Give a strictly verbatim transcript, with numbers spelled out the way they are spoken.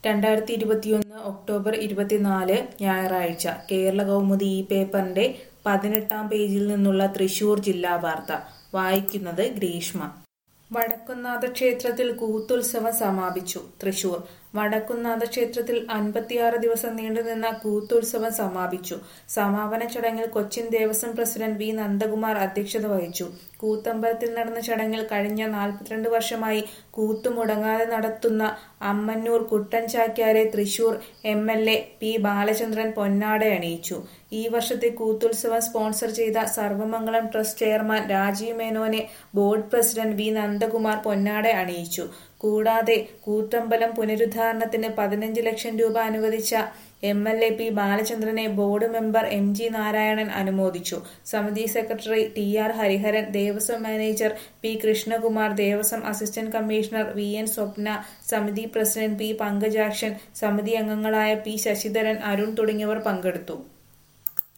രണ്ടായിരത്തി ഇരുപത്തിയൊന്ന് ഒക്ടോബർ ഇരുപത്തിനാല് ഞായറാഴ്ച കേരള കൗമുദി ഈ പേപ്പറിന്റെ പതിനെട്ടാം പേജിൽ നിന്നുള്ള തൃശൂർ ജില്ലാ വാർത്ത വായിക്കുന്നത് ഗ്രീഷ്മ. വടക്കുംനാഥ ക്ഷേത്രത്തിൽ കൂത്തുത്സവം സമാപിച്ചു. തൃശൂർ വടക്കുംനാഥ ക്ഷേത്രത്തിൽ അൻപത്തിയാറ് ദിവസം നീണ്ടുനിന്ന കൂത്തുത്സവം സമാപിച്ചു. സമാപന ചടങ്ങിൽ കൊച്ചിൻ ദേവസ്വം പ്രസിഡന്റ് വി നന്ദകുമാർ അധ്യക്ഷത വഹിച്ചു. കൂത്തമ്പലത്തിൽ നടന്ന ചടങ്ങിൽ കഴിഞ്ഞ നാൽപ്പത്തിരണ്ട് വർഷമായി കൂത്തു മുടങ്ങാതെ നടത്തുന്ന അമ്മന്നൂർ കുട്ടൻ ചാക്യാരെ Thrissur M L A P Balachandran പൊന്നാട അണിയിച്ചു. ഈ വർഷത്തെ കൂത്തുത്സവം സ്പോൺസർ ചെയ്ത സർവമംഗളം ട്രസ്റ്റ് ചെയർമാൻ രാജീവ് മേനോനെ ബോർഡ് പ്രസിഡന്റ് വി നന്ദകുമാർ പൊന്നാട അണിയിച്ചു. കൂടാതെ കൂത്തമ്പലം പുനരുദ്ധാരണത്തിന് പതിനഞ്ച് ലക്ഷം രൂപ അനുവദിച്ച എം എൽ എ പി ബാലചന്ദ്രനെ board member M G Narayanan അനുമോദിച്ചു. സമിതി secretary T R Hariharan, Devaswom manager P Krishnakumar, Devaswom assistant commissioner V N Swapna, സമിതി പ്രസിഡന്റ് പി പങ്കജാക്ഷൻ, സമിതി അംഗങ്ങളായ പി ശശിധരൻ, അരുൺ തുടങ്ങിയവർ പങ്കെടുത്തു.